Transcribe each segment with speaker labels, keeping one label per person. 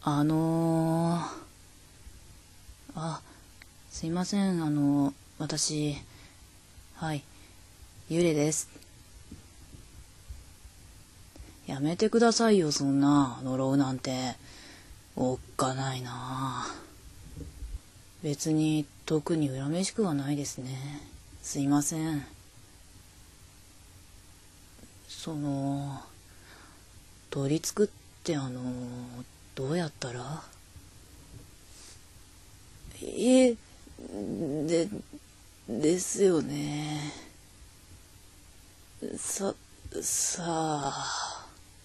Speaker 1: あ、すいません、私、はい、幽霊です。やめてくださいよ、そんな、呪うなんて。おっかないな。別に、特に恨めしくはないですね。すいません。取り付くってどうやったら？ですよね。さあ、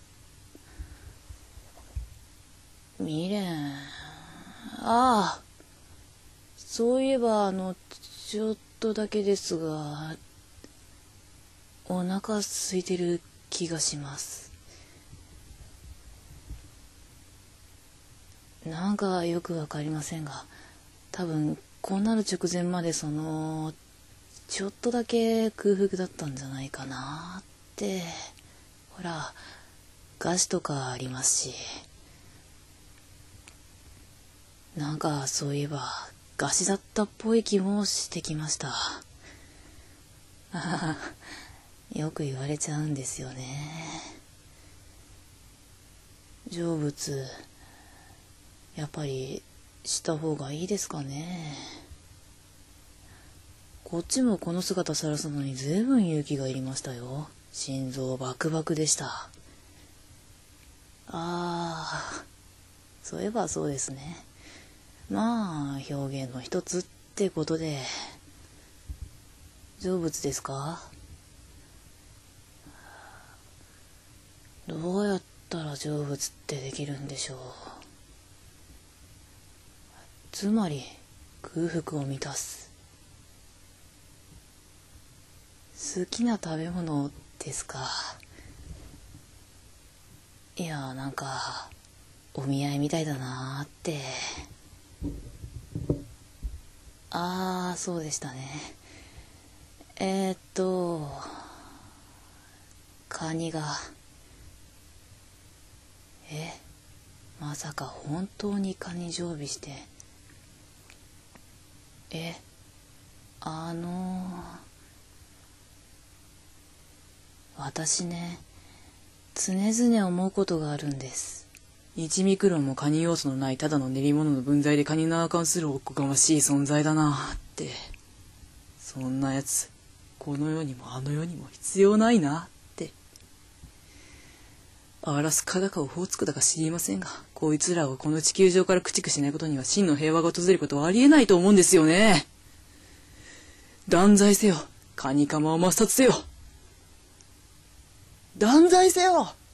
Speaker 1: 未練。ああ、そういえばちょっとだけですが、お腹空いてる気がします。なんかよくわかりませんが、多分こうなる直前までちょっとだけ空腹だったんじゃないかなって。ほら、餓死とかありますし。なんかそういえば餓死だったっぽい気もしてきました。ああ、よく言われちゃうんですよね。成仏、やっぱりした方がいいですかね。こっちもこの姿さらすのにずいぶん勇気がいりましたよ。心臓バクバクでした。ああ、そういえばそうですね。まあ表現の一つってことで。成仏ですか？どうやったら成仏ってできるんでしょう。つまり空腹を満たす。好きな食べ物ですか？いや、なんかお見合いみたいだなーって。ああ、そうでしたね。カニが。まさか本当にカニ常備して。私ね、常々思うことがあるんです。1ミクロンもカニ要素のないただの練り物の分際でカニ縄関するおこがましい存在だなって。そんなやつ、この世にもあの世にも必要ないなって。荒らすかだかをほつくだか知りませんが、こいつらをこの地球上から駆逐しないことには真の平和が訪れることはありえないと思うんですよね。断罪せよ。カニカマを抹殺せよ。断罪せよ。